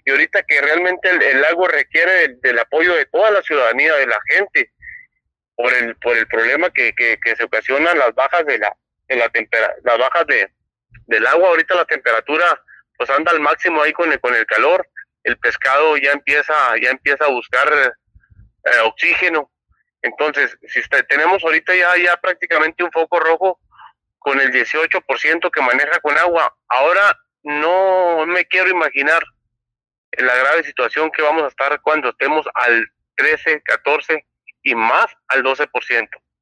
y ahorita que realmente el lago requiere del apoyo de toda la ciudadanía, de la gente, por el problema que se ocasionan las bajas las bajas del agua. Ahorita la temperatura pues anda al máximo ahí con el calor, el pescado ya empieza a buscar oxígeno. Entonces, si tenemos ahorita ya prácticamente un foco rojo con el 18% que maneja con agua, ahora no me quiero imaginar en la grave situación que vamos a estar cuando estemos al 13, 14 y más al 12%.